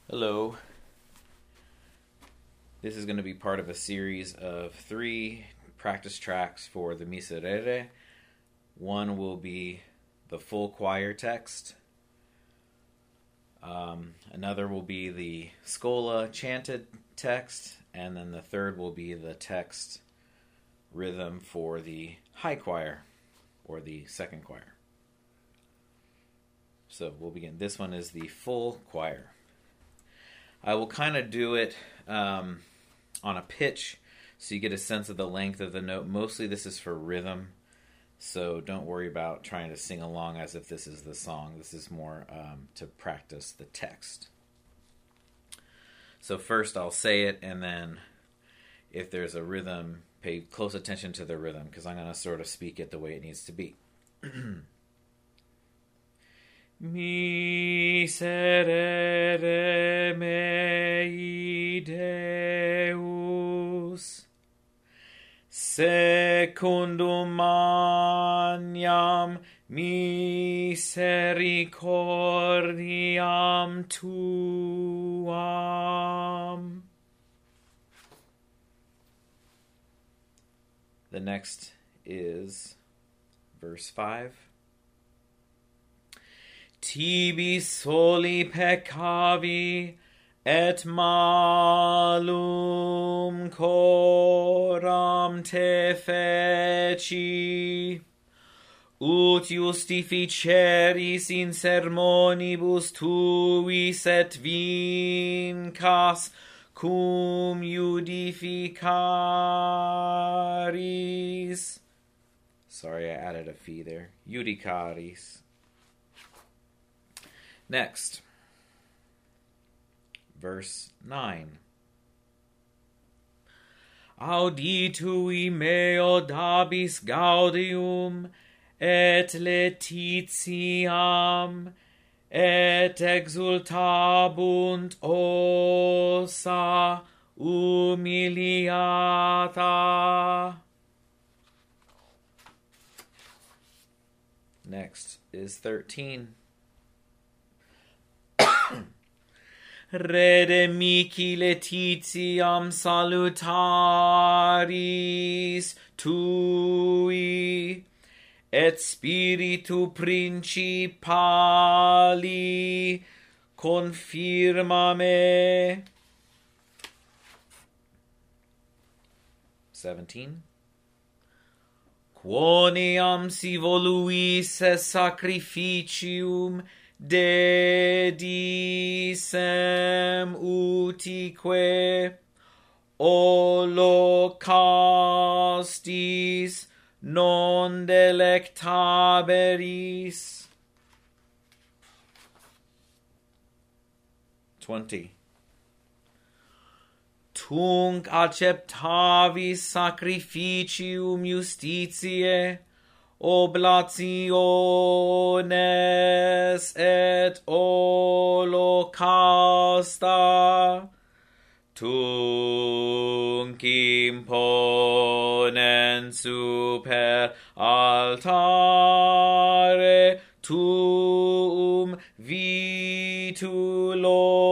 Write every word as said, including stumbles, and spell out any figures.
Hello. This is going to be part of a series of three practice tracks for the Miserere. One will be the full choir text. Um, another will be the Schola chanted text. And then the third will be the text rhythm for the high choir, or the second choir. So we'll begin. This one is the full choir. I will kind of do it um, on a pitch so you get a sense of the length of the note. Mostly this is for rhythm, so don't worry about trying to sing along as if this is the song. This is more um, to practice the text. So first I'll say it, and then if there's a rhythm, pay close attention to the rhythm, because I'm going to sort of speak it the way it needs to be. Miserere mei Deus, secundum magnam misericordiam tuam. The next is verse five. Tibi soli peccavi, et malum coram te feci, ut justificeris in sermonibus tuis et vincas cum judificaris. Sorry, I added a fee there. Judicaris. Next, verse nine. Auditui meo dabis gaudium, et letitiam, et exultabunt ossa humiliata. Next is thirteen. Redemici letitiam salutaris tui, et spiritu principali confirma me. seventeen. Quoniam si voluis sacrificium dedisem utique holocaustis non delectaberis. twenty. Tunc acceptavis sacrificium justitiae, oblationes et holocausta, tunc imponens super altare tuum vitulo